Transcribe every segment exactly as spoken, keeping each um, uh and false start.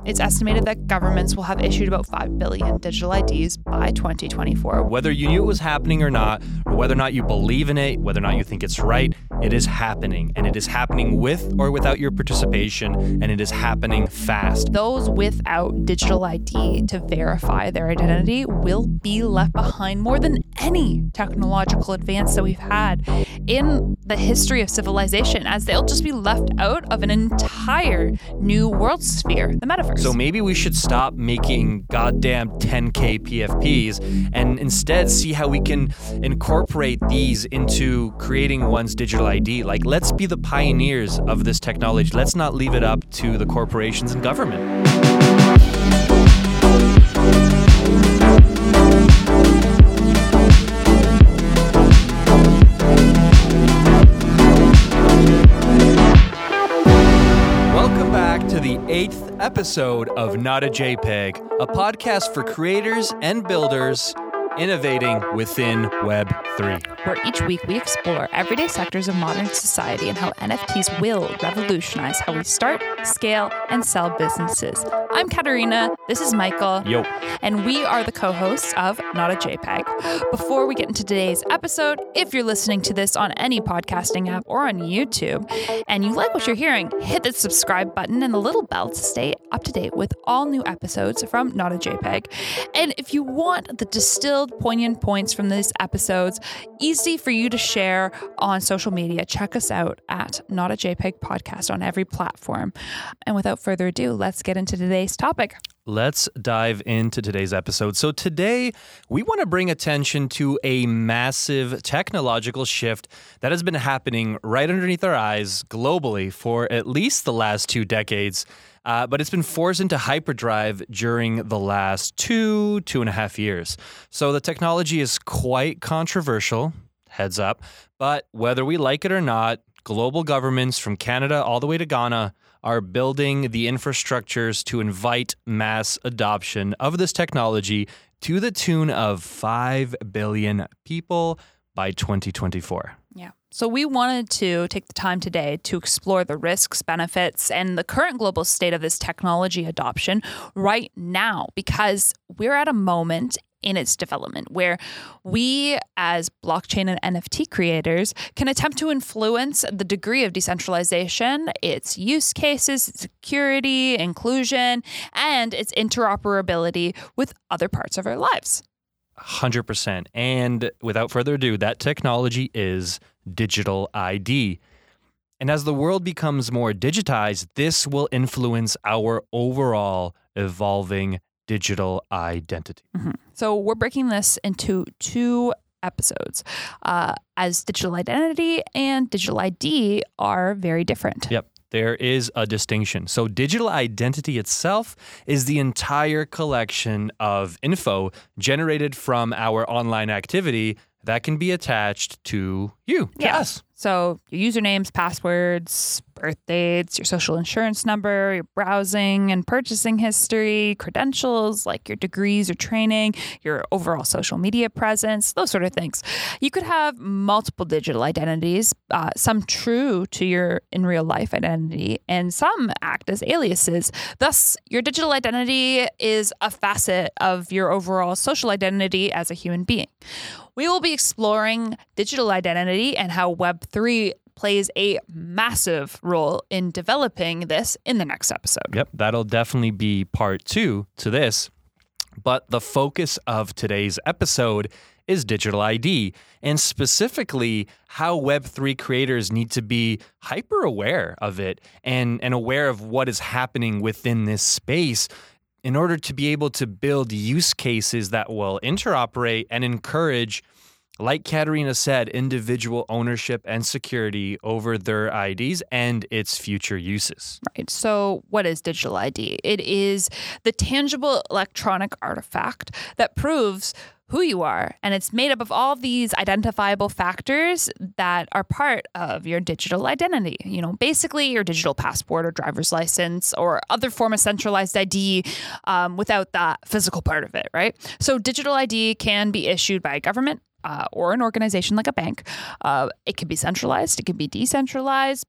It's estimated that governments will have issued about five billion digital I Ds by twenty twenty-four. Whether you knew it was happening or not, or whether or not you believe in it, whether or not you think it's right, it is happening. And it is happening with or without your participation, and it is happening fast. Those without digital I D to verify their identity will be left behind more than any technological advance that we've had in the history of civilization, as they'll just be left out of an entire new world sphere, the metaverse. So maybe we should stop making goddamn ten K P F Ps and instead see how we can incorporate these into creating one's digital I D. Like, let's be the pioneers of this technology. Let's not leave it up to the corporations and government. To the eighth episode of Not a JPEG, a podcast for creators and builders innovating within Web three. Where each week we explore everyday sectors of modern society and how N F Ts will revolutionize how we start, scale, and sell businesses. I'm Katarina, this is Michael, Yo. And we are the co-hosts of Not a JPEG. Before we get into today's episode, if you're listening to this on any podcasting app or on YouTube, and you like what you're hearing, hit the subscribe button and the little bell to stay up to date with all new episodes from Not a JPEG. And if you want the distilled poignant points from these episodes, easy for you to share on social media, check us out at Not a JPEG Podcast on every platform. And without further ado, let's get into today's topic. Let's dive into today's episode. So today, we want to bring attention to a massive technological shift that has been happening right underneath our eyes globally for at least the last two decades. Uh, but it's been forced into hyperdrive during the last two, two and a half years. So the technology is quite controversial, heads up, but whether we like it or not, global governments from Canada all the way to Ghana are building the infrastructures to invite mass adoption of this technology to the tune of five billion people by twenty twenty-four. Yeah. So we wanted to take the time today to explore the risks, benefits, and the current global state of this technology adoption right now, because we're at a moment in its development where we as blockchain and N F T creators can attempt to influence the degree of decentralization, its use cases, its security, inclusion, and its interoperability with other parts of our lives. one hundred percent. And without further ado, that technology is digital I D. And as the world becomes more digitized, this will influence our overall evolving digital identity. Mm-hmm. So we're breaking this into two episodes, uh, as digital identity and digital I D are very different. Yep. There is a distinction. So digital identity itself is the entire collection of info generated from our online activity that can be attached to you. Yeah. Yes. So your usernames, passwords, birth dates, your social insurance number, your browsing and purchasing history, credentials like your degrees or training, your overall social media presence, those sort of things. You could have multiple digital identities, uh, some true to your in real life identity, and some act as aliases. Thus, your digital identity is a facet of your overall social identity as a human being. We will be exploring digital identity and how Web three plays a massive role in developing this in the next episode. Yep, that'll definitely be part two to this. But the focus of today's episode is digital I D, and specifically how Web three creators need to be hyper aware of it and, and aware of what is happening within this space in order to be able to build use cases that will interoperate and encourage, like Katarina said, individual ownership and security over their I Ds and its future uses. Right. So what is digital I D? It is the tangible electronic artifact that proves who you are. And it's made up of all these identifiable factors that are part of your digital identity. You know, basically your digital passport or driver's license or other form of centralized I D um, without that physical part of it, right? So digital I D can be issued by a government uh, or an organization like a bank. Uh, it can be centralized, it can be decentralized, but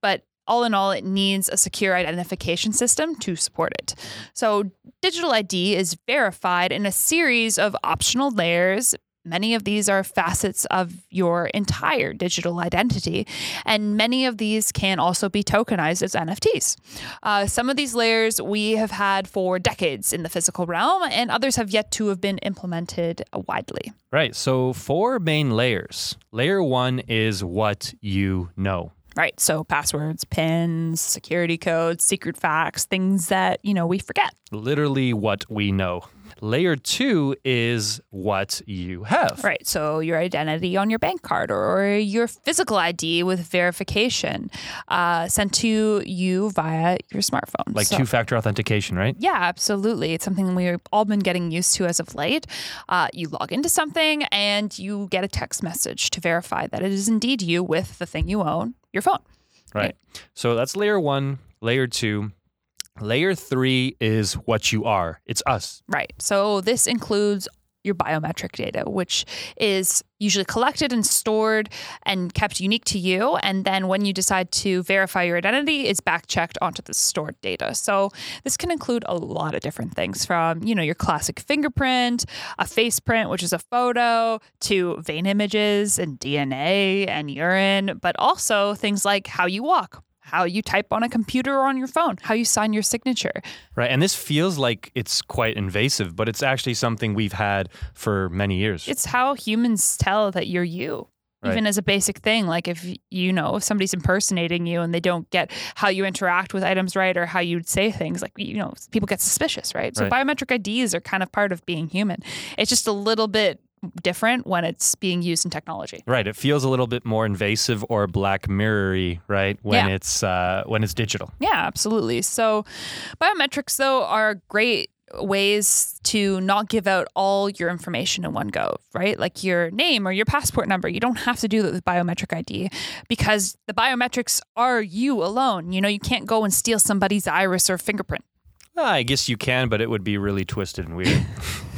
all in all, it needs a secure identification system to support it. So digital I D is verified in a series of optional layers. Many of these are facets of your entire digital identity, and many of these can also be tokenized as N F Ts. Uh, some of these layers we have had for decades in the physical realm, and others have yet to have been implemented widely. Right. So four main layers. Layer one is what you know. Right. So passwords, PINs, security codes, secret facts, things that, you know, we forget. Literally what we know. Layer two is what you have. Right. So your identity on your bank card or your physical I D with verification uh, sent to you via your smartphone. Like so, two-factor authentication, right? Yeah, absolutely. It's something we've all been getting used to as of late. Uh, you log into something and you get a text message to verify that it is indeed you with the thing you own, your phone. Right. right. So that's layer one. Layer two. Layer three is what you are. It's us. Right. So this includes your biometric data, which is usually collected and stored and kept unique to you. And then when you decide to verify your identity, it's back-checked onto the stored data. So this can include a lot of different things from, you know, your classic fingerprint, a face print, which is a photo, to vein images and D N A and urine, but also things like how you walk, how you type on a computer or on your phone, how you sign your signature. Right. And this feels like it's quite invasive, but it's actually something we've had for many years. It's how humans tell that you're you. Right. Even as a basic thing, like if, you know, if somebody's impersonating you and they don't get how you interact with items right or how you'd say things, like, you know, people get suspicious, right? So right. biometric I Ds are kind of part of being human. It's just a little bit different when it's being used in technology. Right. It feels a little bit more invasive or Black Mirror-y, right? When yeah. it's uh, when it's digital. Yeah, absolutely. So biometrics, though, are great ways to not give out all your information in one go, right? Like your name or your passport number. You don't have to do that with biometric I D because the biometrics are you alone. You know, you can't go and steal somebody's iris or fingerprint. Well, I guess you can, but it would be really twisted and weird.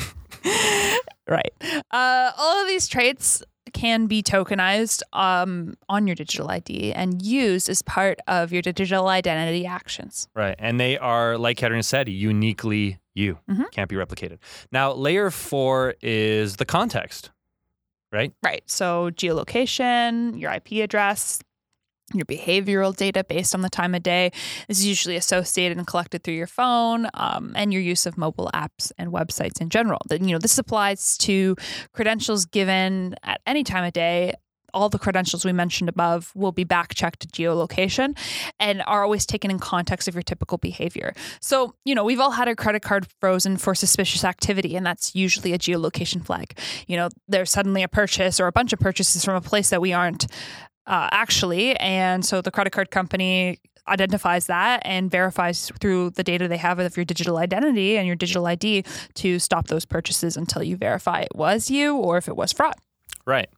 Right. Uh, all of these traits can be tokenized um, on your digital I D and used as part of your digital identity actions. Right. And they are, like Katerina said, uniquely you. Mm-hmm. Can't be replicated. Now, layer four is the context, right? Right. So geolocation, your I P address, your behavioral data based on the time of day is usually associated and collected through your phone, um, and your use of mobile apps and websites in general. That, you know, this applies to credentials given at any time of day. All the credentials we mentioned above will be back-checked to geolocation and are always taken in context of your typical behavior. So, you know, we've all had our credit card frozen for suspicious activity, and that's usually a geolocation flag. You know, there's suddenly a purchase or a bunch of purchases from a place that we aren't Uh, actually, and so the credit card company identifies that and verifies through the data they have of your digital identity and your digital I D to stop those purchases until you verify it was you or if it was fraud. Right.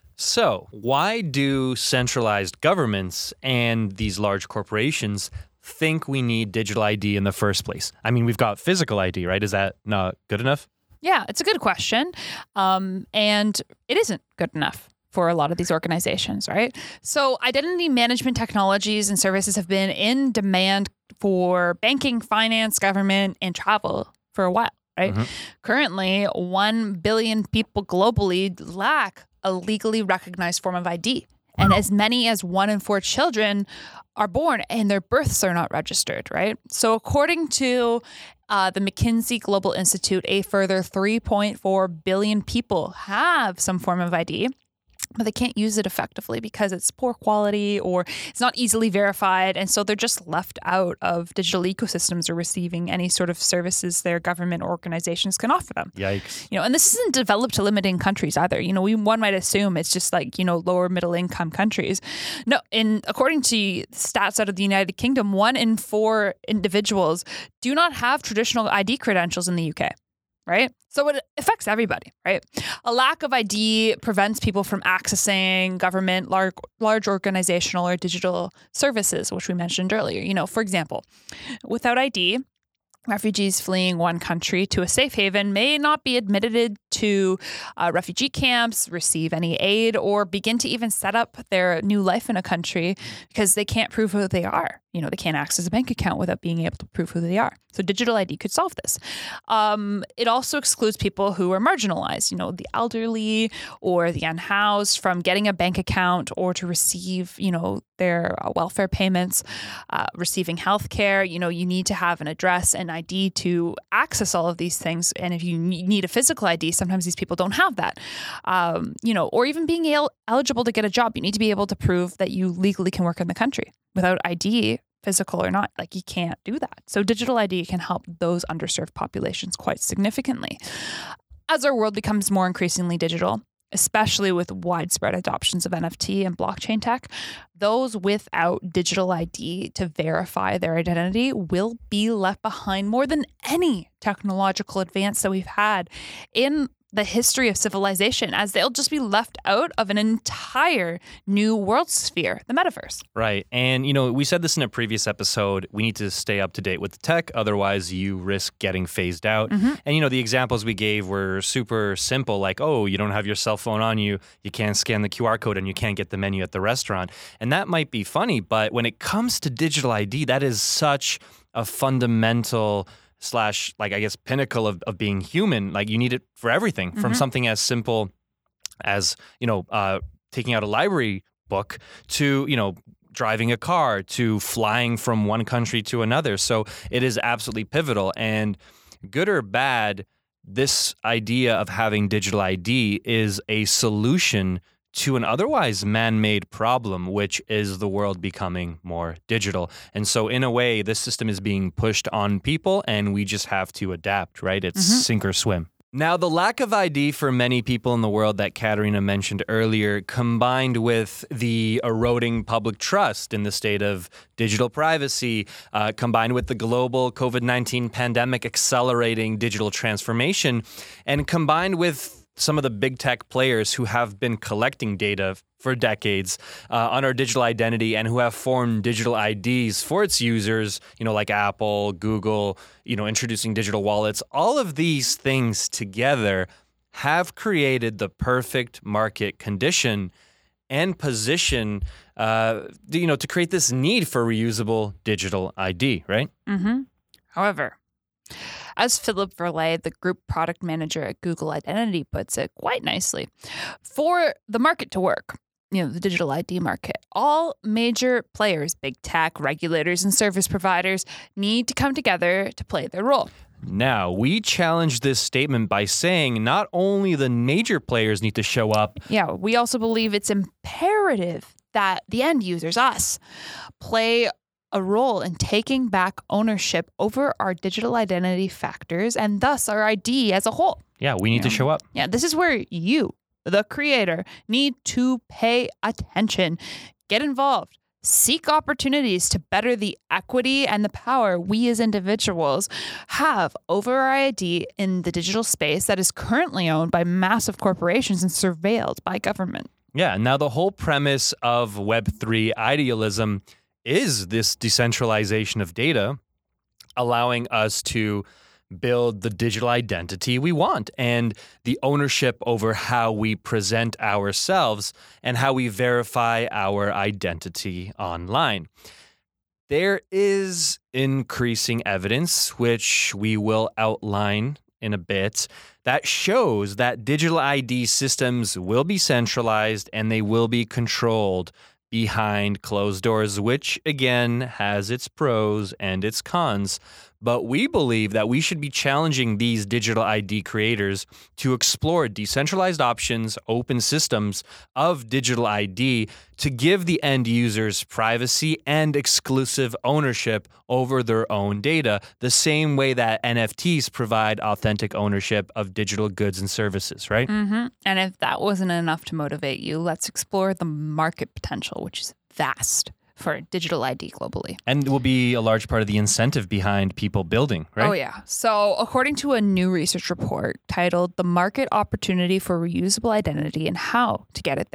So why do centralized governments and these large corporations think we need digital I D in the first place? I mean, we've got physical I D, right? Is that not good enough? Yeah, it's a good question. Um, and it isn't good enough for a lot of these organizations, right? So identity management technologies and services have been in demand for banking, finance, government, and travel for a while, right? Mm-hmm. Currently, one billion people globally lack a legally recognized form of I D. And as many as one in four children are born and their births are not registered, right? So according to uh, the McKinsey Global Institute, a further three point four billion people have some form of I D, but they can't use it effectively because it's poor quality or it's not easily verified. And so they're just left out of digital ecosystems or receiving any sort of services their government organizations can offer them. Yikes. You know, and this isn't developed to limiting countries either. You know, we one might assume it's just like, you know, lower middle income countries. No, in according to stats out of the United Kingdom, one in four individuals do not have traditional I D credentials in the U K. Right? So it affects everybody, right? A lack of I D prevents people from accessing government, large, large organizational or digital services, which we mentioned earlier. You know, for example, without I D, Refugees fleeing one country to a safe haven may not be admitted to uh, refugee camps, receive any aid, or begin to even set up their new life in a country because they can't prove who they are. You know, they can't access a bank account without being able to prove who they are. So digital I D could solve this. Um, it also excludes people who are marginalized, you know, the elderly or the unhoused from getting a bank account or to receive, you know, their uh, welfare payments, uh, receiving health care. You know, you need to have an address and I D to access all of these things. And if you need a physical I D, sometimes these people don't have that. Um, you know, or even being el- eligible to get a job, you need to be able to prove that you legally can work in the country. Without I D, physical or not, like you can't do that. So digital I D can help those underserved populations quite significantly. As our world becomes more increasingly digital, especially with widespread adoptions of N F T and blockchain tech, those without digital I D to verify their identity will be left behind more than any technological advance that we've had in the history of civilization, as they'll just be left out of an entire new world sphere, the metaverse. Right. And, you know, we said this in a previous episode. We need to stay up to date with the tech. Otherwise, you risk getting phased out. Mm-hmm. And, you know, the examples we gave were super simple, like, oh, you don't have your cell phone on you. You can't scan the Q R code and you can't get the menu at the restaurant. And that might be funny. But when it comes to digital I D, that is such a fundamental slash, like, I guess, pinnacle of, of being human. Like, you need it for everything, mm-hmm. from something as simple as, you know, uh, taking out a library book to, you know, driving a car to flying from one country to another. So it is absolutely pivotal. And good or bad, this idea of having digital I D is a solution to an otherwise man-made problem, which is the world becoming more digital. And so in a way, this system is being pushed on people and we just have to adapt, right? It's mm-hmm. sink or swim. Now, the lack of I D for many people in the world that Katerina mentioned earlier, combined with the eroding public trust in the state of digital privacy, uh, combined with the global covid nineteen pandemic accelerating digital transformation, and combined with some of the big tech players who have been collecting data for decades uh, on our digital identity and who have formed digital I Ds for its users, you know, like Apple, Google, you know, introducing digital wallets. All of these things together have created the perfect market condition and position, uh, you know, to create this need for reusable digital I D, right? Mm-hmm. However, as Philip Verlet, the group product manager at Google Identity, puts it quite nicely, for the market to work, you know, the digital I D market, all major players, big tech, regulators, and service providers need to come together to play their role. Now, we challenge this statement by saying not only the major players need to show up. Yeah, we also believe it's imperative that the end users, us, play a role in taking back ownership over our digital identity factors and thus our I D as a whole. Yeah, we need you to know? show up. Yeah, this is where you, the creator, need to pay attention, get involved, seek opportunities to better the equity and the power we as individuals have over our I D in the digital space that is currently owned by massive corporations and surveilled by government. Yeah, now the whole premise of Web three idealism is this decentralization of data, allowing us to build the digital identity we want and the ownership over how we present ourselves and how we verify our identity online. There is increasing evidence, which we will outline in a bit, that shows that digital I D systems will be centralized and they will be controlled behind closed doors, which again has its pros and its cons. But we believe that we should be challenging these digital I D creators to explore decentralized options, open systems of digital I D to give the end users privacy and exclusive ownership over their own data, the same way that N F Ts provide authentic ownership of digital goods and services, right? Mm-hmm. And if that wasn't enough to motivate you, let's explore the market potential, which is vast for digital I D globally. And will be a large part of the incentive behind people building, right? Oh, yeah. So according to a new research report titled The Market Opportunity for Reusable Identity and How to Get It There,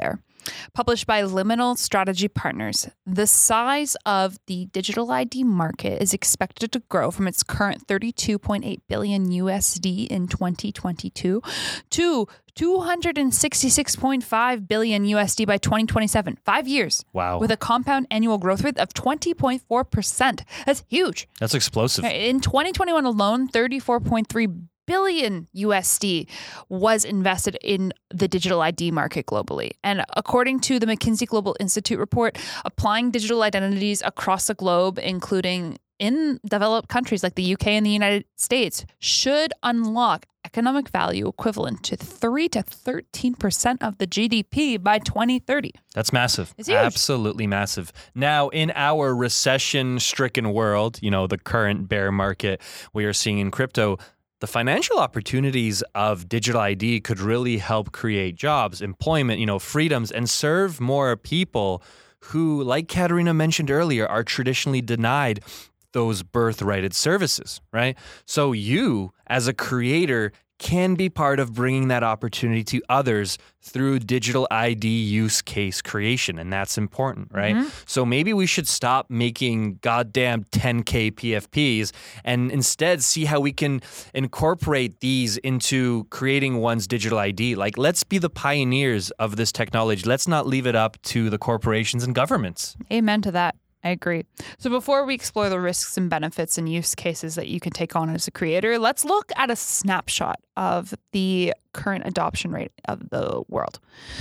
Published by Liminal Strategy Partners, the size of the digital I D market is expected to grow from its current thirty-two point eight billion U S D in twenty twenty-two to two hundred sixty-six point five billion U S D by twenty twenty-seven. Five years. Wow. With a compound annual growth rate of twenty point four percent. That's huge. That's explosive. In twenty twenty-one alone, thirty-four point three billion U S D was invested in the digital I D market globally. And according to the McKinsey Global Institute report, applying digital identities across the globe, including in developed countries like the U K and the United States, should unlock economic value equivalent to three to thirteen percent of the G D P by twenty thirty. That's massive. It's huge. Absolutely massive. Now, in our recession-stricken world, you know, the current bear market we are seeing in crypto, the financial opportunities of digital I D could really help create jobs, employment, you know, freedoms, and serve more people who, like Katerina mentioned earlier, are traditionally denied those birthrighted services, right? So you, as a creator, can be part of bringing that opportunity to others through digital I D use case creation, and that's important, right? Mm-hmm. So maybe we should stop making goddamn ten K P F Ps and instead see how we can incorporate these into creating one's digital I D. Like, let's be the pioneers of this technology. Let's not leave it up to the corporations and governments. Amen to that. I agree. So before we explore the risks and benefits and use cases that you can take on as a creator, let's look at a snapshot of the current adoption rate of the world.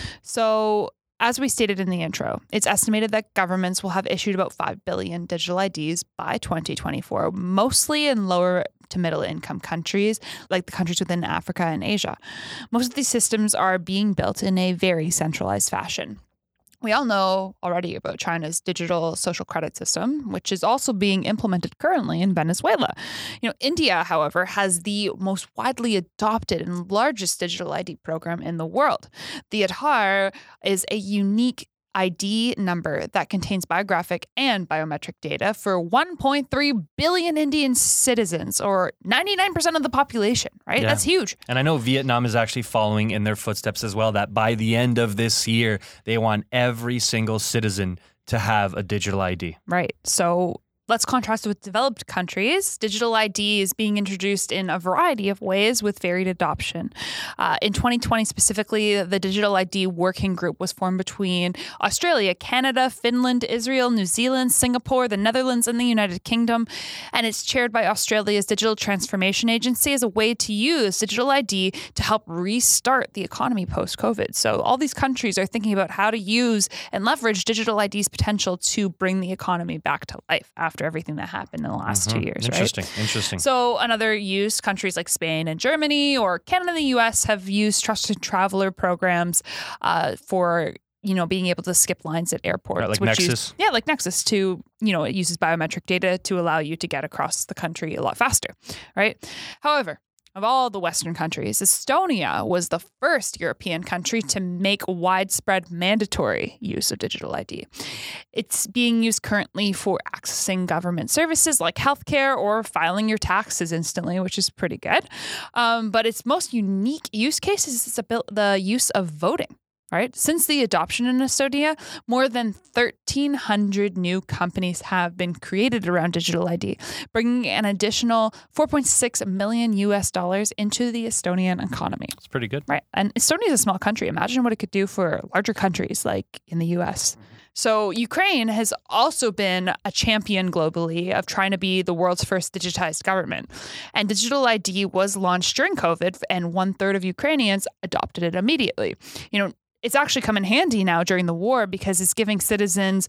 So as we stated in the intro, it's estimated that governments will have issued about five billion digital I Ds by twenty twenty-four, mostly in lower to middle income countries, like the countries within Africa and Asia. Most of these systems are being built in a very centralized fashion. We all know already about China's digital social credit system, which is also being implemented currently in Venezuela. You know, India, however, has the most widely adopted and largest digital I D program in the world. The Aadhaar is a unique I D number that contains biographic and biometric data for one point three billion Indian citizens, or ninety-nine percent of the population, right? Yeah. That's huge. And I know Vietnam is actually following in their footsteps as well, that by the end of this year, they want every single citizen to have a digital I D. Right. So let's contrast with developed countries. Digital I D is being introduced in a variety of ways with varied adoption. Uh, in twenty twenty specifically, the Digital I D Working Group was formed between Australia, Canada, Finland, Israel, New Zealand, Singapore, the Netherlands, and the United Kingdom. And it's chaired by Australia's Digital Transformation Agency as a way to use digital I D to help restart the economy post-COVID. So all these countries are thinking about how to use and leverage digital I D's potential to bring the economy back to life after after everything that happened in the last Mm-hmm. two years, Interesting, right? interesting. So another use, countries like Spain and Germany or Canada and the U S have used trusted traveler programs uh, for, you know, being able to skip lines at airports. Right, like which Nexus? Use, yeah, like Nexus to, you know, it uses biometric data to allow you to get across the country a lot faster, right? However, of all the Western countries, Estonia was the first European country to make widespread mandatory use of digital I D. It's being used currently for accessing government services like healthcare or filing your taxes instantly, which is pretty good. Um, but its most unique use case is the use of voting. Right? Since the adoption in Estonia, more than thirteen hundred new companies have been created around digital I D, bringing an additional four point six million U S dollars into the Estonian economy. It's pretty good. Right. And Estonia is a small country. Imagine what it could do for larger countries like in the U S. So Ukraine has also been a champion globally of trying to be the world's first digitized government. And digital I D was launched during COVID, and one third of Ukrainians adopted it immediately. You know, it's actually come in handy now during the war because it's giving citizens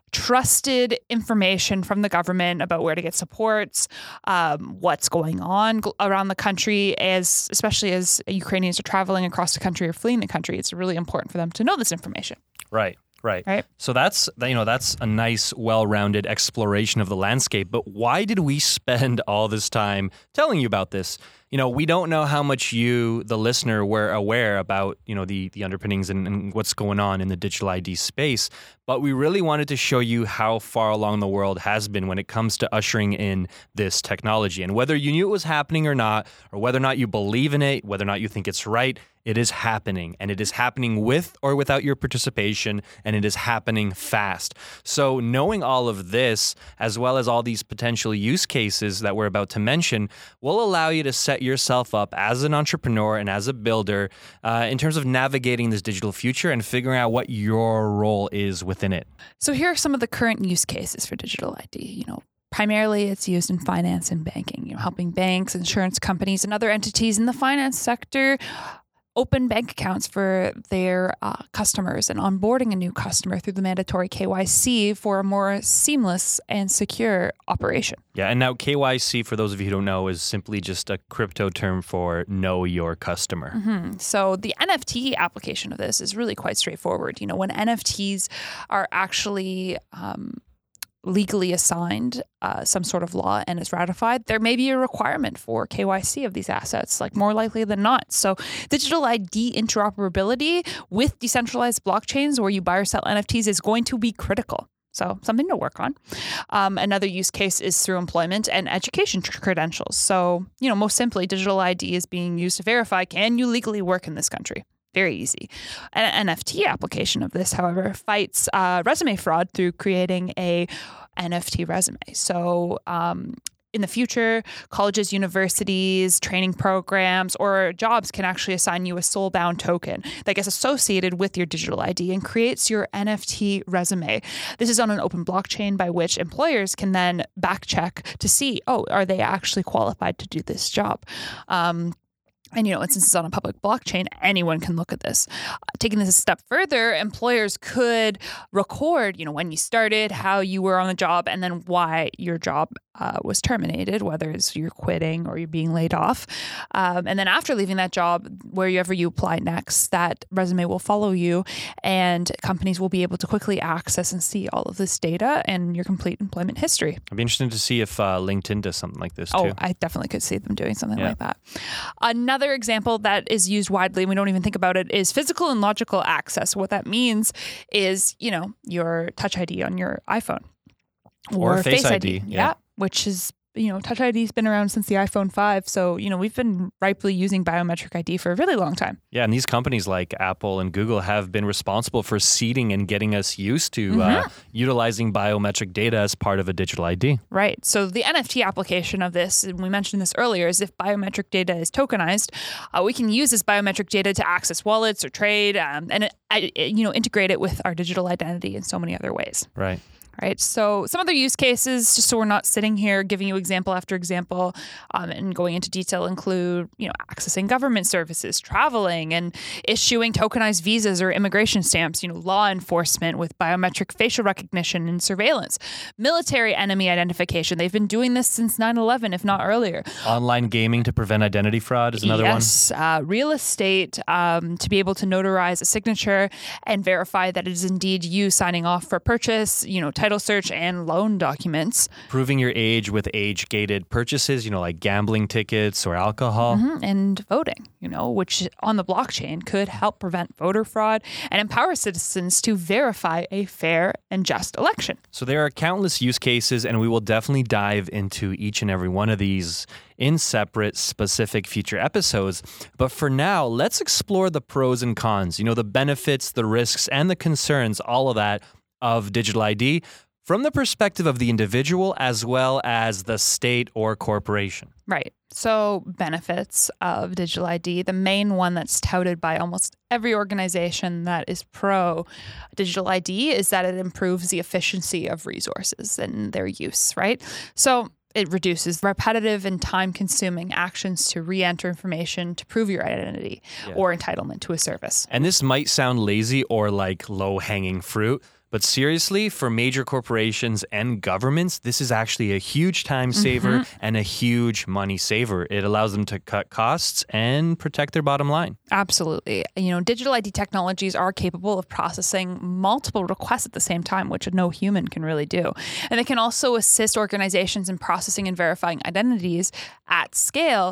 trusted information from the government about where to get supports, um, what's going on around the country, as especially as Ukrainians are traveling across the country or fleeing the country. It's really important for them to know this information. Right. Right. Right. So that's, you know, that's a nice, well-rounded exploration of the landscape. But why did we spend all this time telling you about this? You know, we don't know how much you, the listener, were aware about, you know, the the underpinnings and, and what's going on in the digital I D space, but we really wanted to show you how far along the world has been when it comes to ushering in this technology. And whether you knew it was happening or not, or whether or not you believe in it, whether or not you think it's right, it is happening, and it is happening with or without your participation, and it is happening fast. So knowing all of this, as well as all these potential use cases that we're about to mention, will allow you to set yourself up as an entrepreneur and as a builder uh, in terms of navigating this digital future and figuring out what your role is within it. So here are some of the current use cases for digital I D. You know, primarily it's used in finance and banking, you know, helping banks, insurance companies, and other entities in the finance sector open bank accounts for their uh, customers and onboarding a new customer through the mandatory K Y C for a more seamless and secure operation. Yeah, and now K Y C, for those of you who don't know, is simply just a crypto term for know your customer. Mm-hmm. So the N F T application of this is really quite straightforward. You know, when N F Ts are actually um, legally assigned uh, some sort of law and is ratified, there may be a requirement for K Y C of these assets, like more likely than not. So digital I D interoperability with decentralized blockchains where you buy or sell N F Ts is going to be critical. So something to work on. Um, another use case is through employment and education credentials. So, you know, most simply, digital I D is being used to verify, can you legally work in this country? Very easy. An N F T application of this, however, fights uh, resume fraud through creating a N F T resume. So um, in the future, colleges, universities, training programs, or jobs can actually assign you a soul-bound token that gets associated with your digital I D and creates your N F T resume. This is on an open blockchain by which employers can then back check to see, oh, are they actually qualified to do this job? Um, And, you know, and since it's on a public blockchain, anyone can look at this. Uh, taking this a step further, employers could record, you know, when you started, how you were on the job, and then why your job uh, was terminated, whether it's you're quitting or you're being laid off. Um, and then after leaving that job, wherever you apply next, that resume will follow you, and companies will be able to quickly access and see all of this data and your complete employment history. I'd be interested to see if uh, LinkedIn does something like this, too. Oh, I definitely could see them doing something Yeah. like that. Another example that is used widely, and we don't even think about it, is physical and logical access. What that means is, you know, your Touch I D on your iPhone. Or Face I D, Yeah. yeah. Which is, you know, Touch I D's been around since the iPhone five. So, you know, we've been rightfully using biometric I D for a really long time. Yeah, and these companies like Apple and Google have been responsible for seeding and getting us used to Mm-hmm. uh, utilizing biometric data as part of a digital I D. Right. So the N F T application of this, and we mentioned this earlier, is if biometric data is tokenized, uh, we can use this biometric data to access wallets or trade, um, and it, it, you know, integrate it with our digital identity in so many other ways. Right. Right. So some other use cases, just so we're not sitting here giving you example after example um, and going into detail, include, you know, accessing government services, traveling, and issuing tokenized visas or immigration stamps, you know, law enforcement with biometric facial recognition and surveillance, military enemy identification. They've been doing this since nine eleven, if not earlier. Online gaming to prevent identity fraud is another one. Yes, uh, real estate um, to be able to notarize a signature and verify that it is indeed you signing off for purchase, you know, title search and loan documents. Proving your age with age-gated purchases, you know, like gambling tickets or alcohol. Mm-hmm. And voting, you know, which on the blockchain could help prevent voter fraud and empower citizens to verify a fair and just election. So there are countless use cases, and we will definitely dive into each and every one of these in separate, specific future episodes. But for now, let's explore the pros and cons, you know, the benefits, the risks, and the concerns, all of that, of digital I D from the perspective of the individual as well as the state or corporation. Right. So benefits of digital I D, the main one that's touted by almost every organization that is pro digital I D is that it improves the efficiency of resources and their use, right? So it reduces repetitive and time-consuming actions to re-enter information to prove your identity Yeah. or entitlement to a service. And this might sound lazy or like low-hanging fruit, but seriously, for major corporations and governments, this is actually a huge time saver Mm-hmm. and a huge money saver. It allows them to cut costs and protect their bottom line. Absolutely. You know, digital I D technologies are capable of processing multiple requests at the same time, which no human can really do. And they can also assist organizations in processing and verifying identities at scale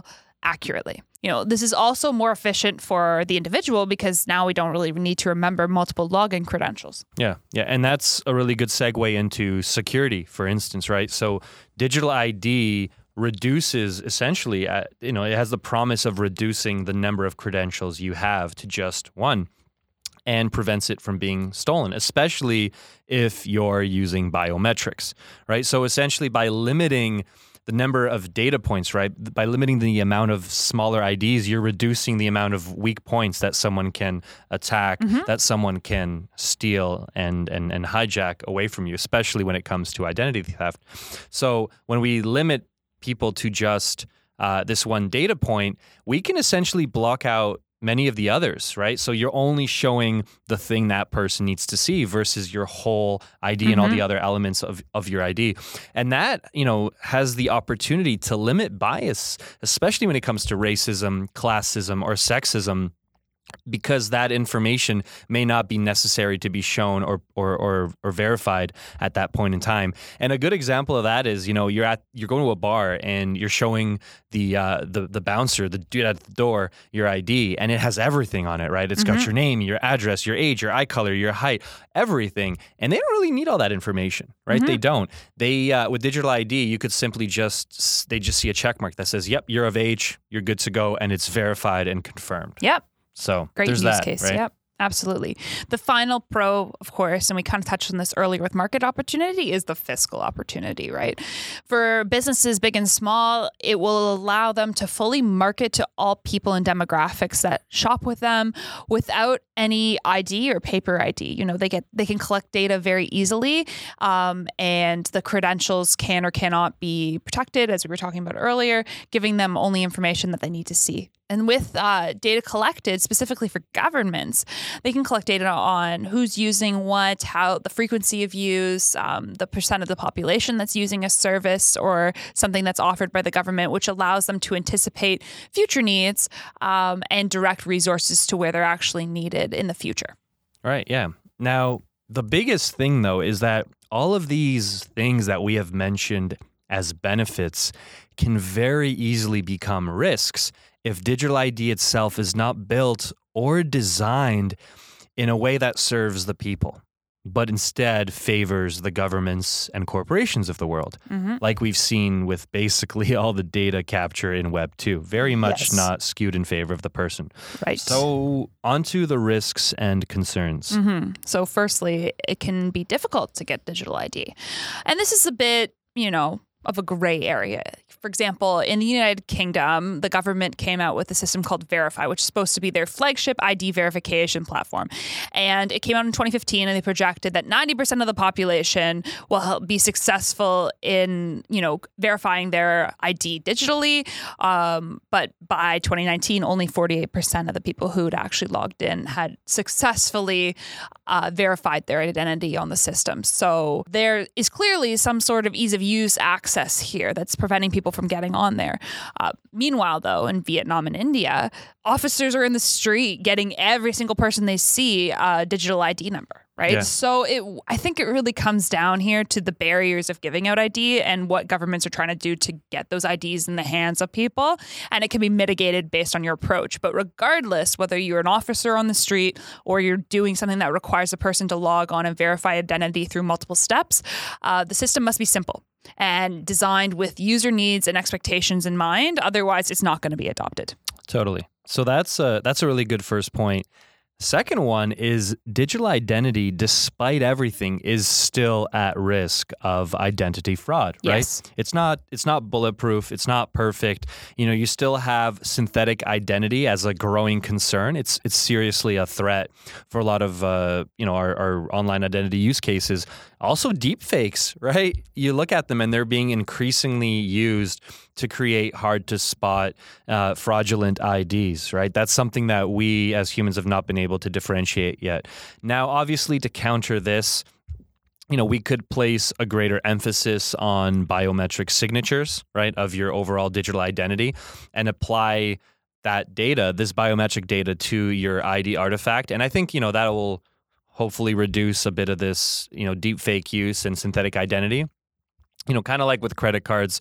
accurately. You know, this is also more efficient for the individual because now we don't really need to remember multiple login credentials. Yeah, yeah, and that's a really good segue into security, for instance, right? So digital I D reduces essentially, uh, you know, it has the promise of reducing the number of credentials you have to just one, and prevents it from being stolen, especially if you're using biometrics, right? So essentially by limiting the number of data points, right? By limiting the amount of smaller I Ds, you're reducing the amount of weak points that someone can attack, mm-hmm. that someone can steal and, and, and hijack away from you, especially when it comes to identity theft. So when we limit people to just uh, this one data point, we can essentially block out many of the others, right? So you're only showing the thing that person needs to see versus your whole I D mm-hmm. and all the other elements of, of your I D. And that, you know, has the opportunity to limit bias, especially when it comes to racism, classism, or sexism, because that information may not be necessary to be shown or, or or or verified at that point in time. And a good example of that is, you know, you're at you're going to a bar and you're showing the uh, the the bouncer, the dude at the door, your I D, and it has everything on it, right? It's mm-hmm. got your name, your address, your age, your eye color, your height, everything. And they don't really need all that information, right? Mm-hmm. They don't. They uh, with digital I D, you could simply just they just see a check mark that says, "Yep, you're of age, you're good to go," and it's verified and confirmed. Yep. So great there's use that, case. Right? Yep. Absolutely. The final pro, of course, and we kind of touched on this earlier with market opportunity, is the fiscal opportunity, right? For businesses big and small, it will allow them to fully market to all people and demographics that shop with them without any I D or paper I D. You know, they get they can collect data very easily, um, and the credentials can or cannot be protected, as we were talking about earlier, giving them only information that they need to see. And with uh, data collected specifically for governments, they can collect data on who's using what, how the frequency of use, um, the percent of the population that's using a service or something that's offered by the government, which allows them to anticipate future needs um, and direct resources to where they're actually needed in the future. Right, yeah. Now, the biggest thing, though, is that all of these things that we have mentioned as benefits can very easily become risks if digital I D itself is not built or designed in a way that serves the people, but instead favors the governments and corporations of the world, mm-hmm. like we've seen with basically all the data capture in Web two, very much yes. not skewed in favor of the person. Right. So onto the risks and concerns. Mm-hmm. So firstly, it can be difficult to get digital I D. And this is a bit, you know, of a gray area. For example, in the United Kingdom, the government came out with a system called Verify, which is supposed to be their flagship I D verification platform. And it came out in twenty fifteen, and they projected that ninety percent of the population will help be successful in, you know, verifying their I D digitally. Um, but by twenty nineteen, only forty-eight percent of the people who'd actually logged in had successfully uh, verified their identity on the system. So there is clearly some sort of ease of use access here that's preventing people from getting on there. Uh, meanwhile, though, in Vietnam and India, officers are in the street getting every single person they see a digital I D number, right? Yeah. So it, I think it really comes down here to the barriers of giving out I D and what governments are trying to do to get those I Ds in the hands of people. And it can be mitigated based on your approach. But regardless, whether you're an officer on the street or you're doing something that requires a person to log on and verify identity through multiple steps, uh, the system must be simple and designed with user needs and expectations in mind. Otherwise, it's not going to be adopted. Totally. So that's a, that's a really good first point. Second one is digital identity, despite everything, is still at risk of identity fraud, right? Yes. It's not it's not bulletproof. It's not perfect. You know, you still have synthetic identity as a growing concern. It's it's seriously a threat for a lot of uh, you know our, our online identity use cases. Also, deep fakes, right? You look at them and they're being increasingly used to create hard to spot uh, fraudulent I Ds, right? That's something that we as humans have not been able to differentiate yet. Now, obviously, to counter this, you know, we could place a greater emphasis on biometric signatures, right, of your overall digital identity and apply that data, this biometric data, to your I D artifact. And I think, you know, that will hopefully reduce a bit of this, you know, deep fake use and synthetic identity. You know, kind of like with credit cards,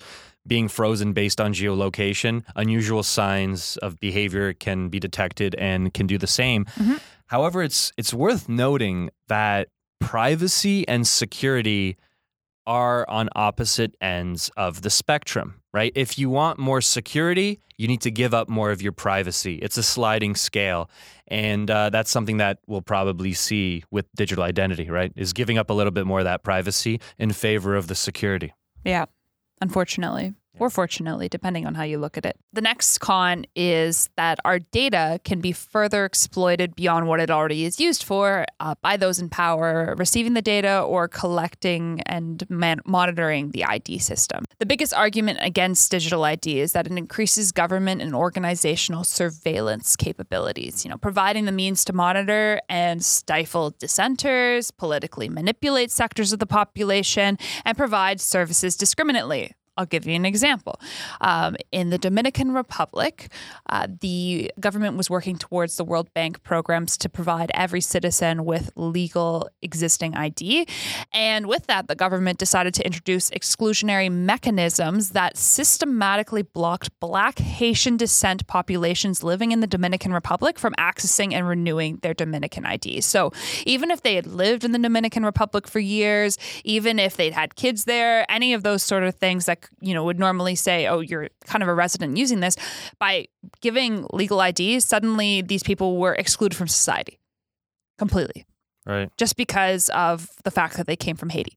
being frozen based on geolocation. Unusual signs of behavior can be detected and can do the same. Mm-hmm. However, it's it's worth noting that privacy and security are on opposite ends of the spectrum, right? If you want more security, you need to give up more of your privacy. It's a sliding scale. And uh, that's something that we'll probably see with digital identity, right? Is giving up a little bit more of that privacy in favor of the security. Yeah, unfortunately. Or fortunately, depending on how you look at it. The next con is that our data can be further exploited beyond what it already is used for uh, by those in power, receiving the data or collecting and man- monitoring the I D system. The biggest argument against digital I D is that it increases government and organizational surveillance capabilities, you know, providing the means to monitor and stifle dissenters, politically manipulate sectors of the population, and provide services discriminately. I'll give you an example. Um, in the Dominican Republic, uh, the government was working towards the World Bank programs to provide every citizen with legal existing I D. And with that, the government decided to introduce exclusionary mechanisms that systematically blocked Black Haitian descent populations living in the Dominican Republic from accessing and renewing their Dominican I Ds. So even if they had lived in the Dominican Republic for years, even if they'd had kids there, any of those sort of things that you know, would normally say, oh, you're kind of a resident using this, by giving legal I Ds, suddenly these people were excluded from society completely. Right. Just because of the fact that they came from Haiti.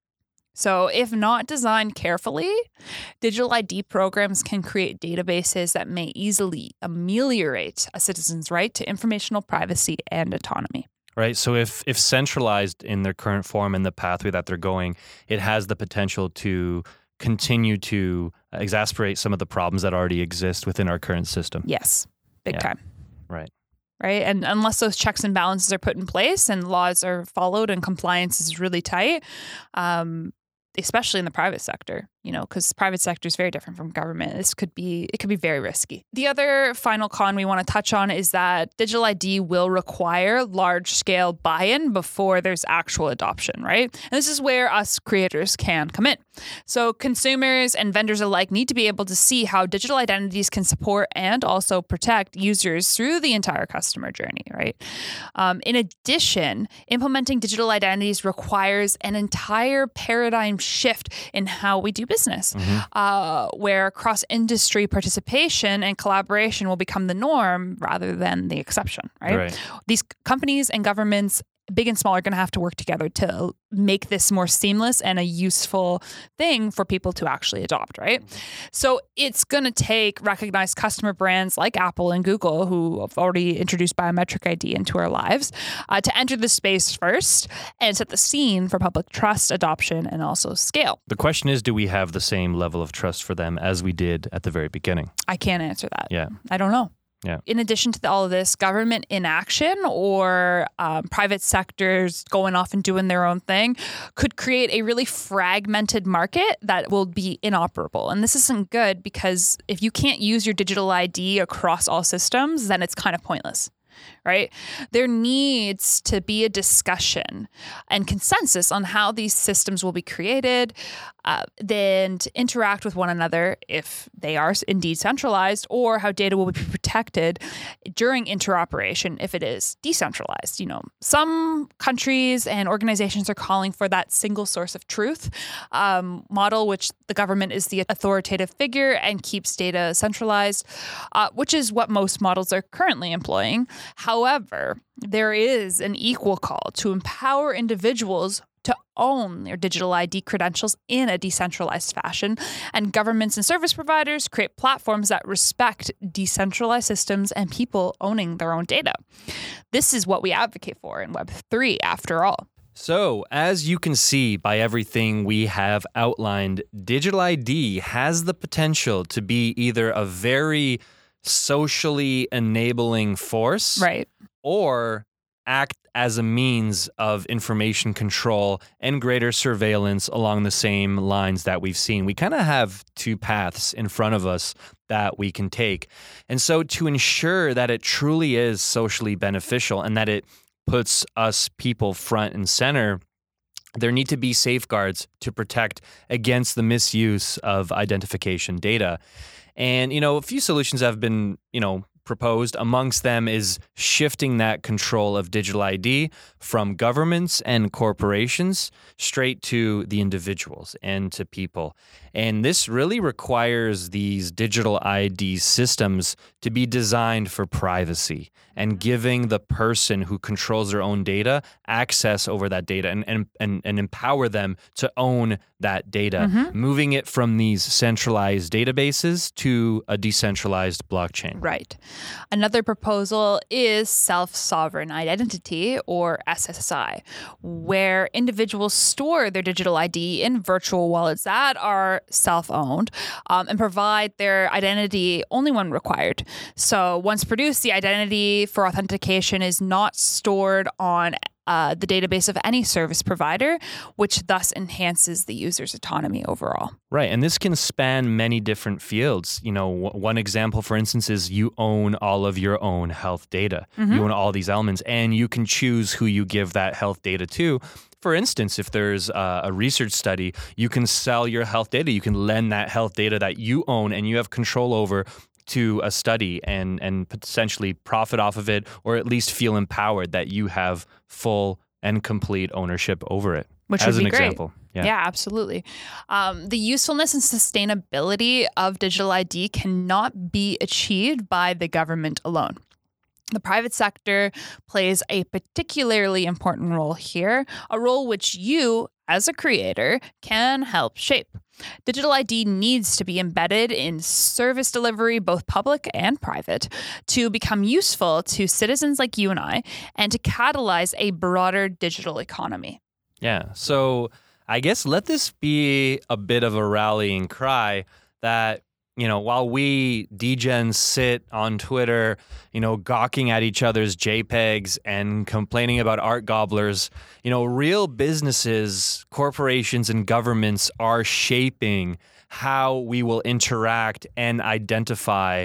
So if not designed carefully, digital I D programs can create databases that may easily ameliorate a citizen's right to informational privacy and autonomy. Right. So if if centralized in their current form and the pathway that they're going, it has the potential to continue to exacerbate some of the problems that already exist within our current system. Yes, big Yeah. time. Right. Right. And unless those checks and balances are put in place and laws are followed and compliance is really tight, um, especially in the private sector, you know, because private sector is very different from government. This could be, it could be very risky. The other final con we want to touch on is that digital I D will require large scale buy-in before there's actual adoption, right? And this is where us creators can come in. So consumers and vendors alike need to be able to see how digital identities can support and also protect users through the entire customer journey, right? Um, in addition, implementing digital identities requires an entire paradigm shift in how we do business, mm-hmm. uh, where cross-industry participation and collaboration will become the norm rather than the exception, right? Right. These companies and governments, big and small, are going to have to work together to make this more seamless and a useful thing for people to actually adopt, right? So it's going to take recognized customer brands like Apple and Google, who have already introduced biometric I D into our lives, uh, to enter the space first and set the scene for public trust, adoption, and also scale. The question is, do we have the same level of trust for them as we did at the very beginning? I can't answer that. Yeah. I don't know. Yeah. In addition to all of this, government inaction or um, private sectors going off and doing their own thing could create a really fragmented market that will be inoperable. And this isn't good because if you can't use your digital I D across all systems, then it's kind of pointless. Right? There needs to be a discussion and consensus on how these systems will be created, uh, then to interact with one another if they are indeed centralized, or how data will be protected during interoperation if it is decentralized. You know, some countries and organizations are calling for that single source of truth um, model, which the government is the authoritative figure and keeps data centralized, uh, which is what most models are currently employing. However, there is an equal call to empower individuals to own their digital I D credentials in a decentralized fashion, and governments and service providers create platforms that respect decentralized systems and people owning their own data. This is what we advocate for in Web three, after all. So, as you can see by everything we have outlined, digital I D has the potential to be either a very socially enabling force, right, or act as a means of information control and greater surveillance along the same lines that we've seen. We kind of have two paths in front of us that we can take. And so to ensure that it truly is socially beneficial and that it puts us people front and center, there need to be safeguards to protect against the misuse of identification data. And, you know, a few solutions have been, you know, proposed. Amongst them is shifting that control of digital I D from governments and corporations straight to the individuals and to people. And this really requires these digital I D systems to be designed for privacy and giving the person who controls their own data access over that data and, and, and, and empower them to own that data, mm-hmm. moving it from these centralized databases to a decentralized blockchain. Right. Another proposal is self-sovereign identity, or S S I, where individuals store their digital I D in virtual wallets that are self-owned um, and provide their identity only when required. So once produced, the identity for authentication is not stored on Uh, the database of any service provider, which thus enhances the user's autonomy overall. Right. And this can span many different fields. You know, w- one example, for instance, is you own all of your own health data. Mm-hmm. You own all these elements, and you can choose who you give that health data to. For instance, if there's a, a research study, you can sell your health data. You can lend that health data that you own and you have control over to a study and and potentially profit off of it, or at least feel empowered that you have full and complete ownership over it. Which as would an be great. example. Yeah. yeah, absolutely. Um, the usefulness and sustainability of digital I D cannot be achieved by the government alone. The private sector plays a particularly important role here, a role which you, as a creator, can help shape. Digital I D needs to be embedded in service delivery, both public and private, to become useful to citizens like you and I, and to catalyze a broader digital economy. Yeah. So I guess let this be a bit of a rallying cry that, you know, while we degens sit on Twitter, you know, gawking at each other's JPEGs and complaining about art gobblers, you know, real businesses, corporations, and governments are shaping how we will interact and identify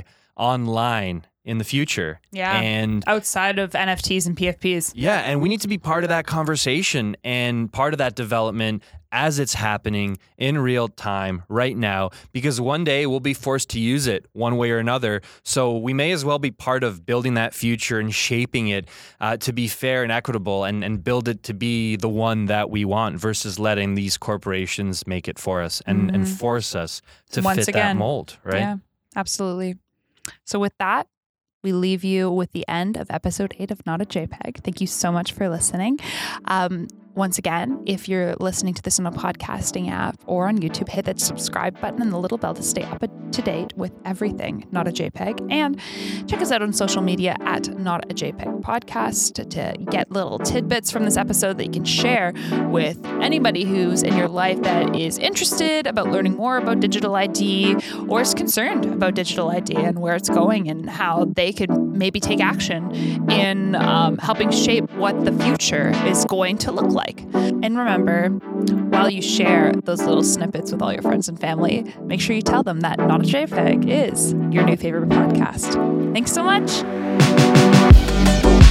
online in the future. Yeah. And outside of N F Ts and P F Ps. Yeah. And we need to be part of that conversation and part of that development as it's happening in real time right now, because one day we'll be forced to use it one way or another. So we may as well be part of building that future and shaping it uh, to be fair and equitable, and, and build it to be the one that we want, versus letting these corporations make it for us and, mm-hmm. and force us to Once fit again, that mold, right? Yeah, absolutely. So with that, we leave you with the end of episode eight of Not a JPEG. Thank you so much for listening. Um, once again, if you're listening to this on a podcasting app or on YouTube, hit that subscribe button and the little bell to stay up to date with everything Not a JPEG. And check us out on social media at Not a JPEG Podcast to get little tidbits from this episode that you can share with anybody who's in your life that is interested about learning more about digital I D, or is concerned about digital I D and where it's going and how they could maybe take action in um, helping shape what the future is going to look like. And remember, while you share those little snippets with all your friends and family, make sure you tell them that Not a JPEG is your new favorite podcast. Thanks so much.